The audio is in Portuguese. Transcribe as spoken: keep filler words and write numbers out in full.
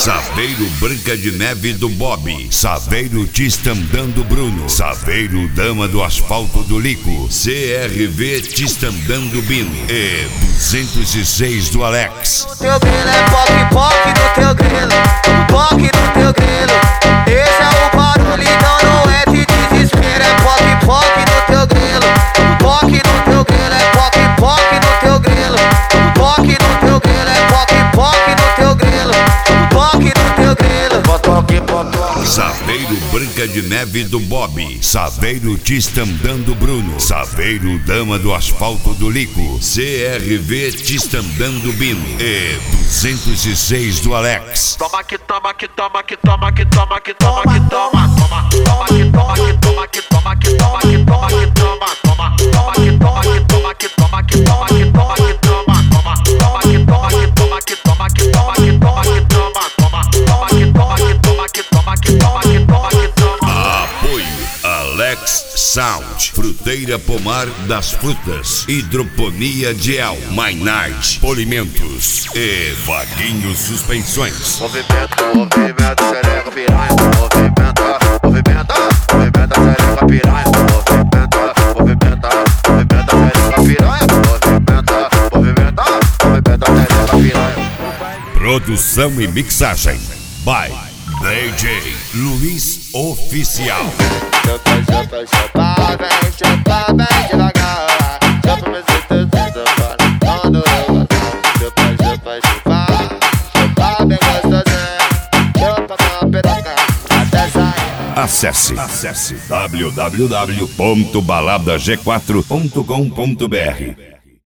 Saveiro Branca de Neve do Bob, Saveiro Tistandã do Bruno, Saveiro Dama do Asfalto do Lico, C R V Tistandã do Bino e duzentos e seis do Alex. No teu grelo é poc poc no teu grelo, poc no teu grelo. Esse é o barulho, então não é de desespero, é poc poc no teu grelo, poc no teu grelo, é poc poc no teu grelo, poc no teu grelo, é poc poc no teu grelo, poc no teu grelo, poc poc. Saveiro Branca de Neve do Bob, Saveiro Tistandã do Bruno, Saveiro Dama do Asfalto do Lico, C R V Tistandã do Bino e duzentos e seis do Alex. Toma que toma que toma que toma que toma que toma que toma toma toma que toma que toma que toma que toma que toma que toma toma toma que toma que toma que toma que toma que toma que toma toma toma que toma que toma que toma que toma que toma que toma toma toma que toma que toma que toma que toma que toma que toma. Apoio Alex Sound, Fruteira Pomar das Frutas, Hidroponia Diel, Mainais, Polimentos e Vaguinho Suspensões. Movimenta, movimenta, xereca piranha. Movimenta, movimenta, movimenta, xereca piranha. Movimenta, movimenta, movimenta, xereca piranha. Movimenta, movimenta, movimenta, xereca piranha. Produção e mixagem by D J Luiz Oficial. Chupa, chupa, chupa, vem, chupa, vem devagar. Chupa, me sinta, chupa, quando eu chupa, chupa, chupa, chupa, bem gostosinho. Chupa com a piroca, até sair. Acesse, acesse w w w ponto balada g quatro ponto com ponto b r.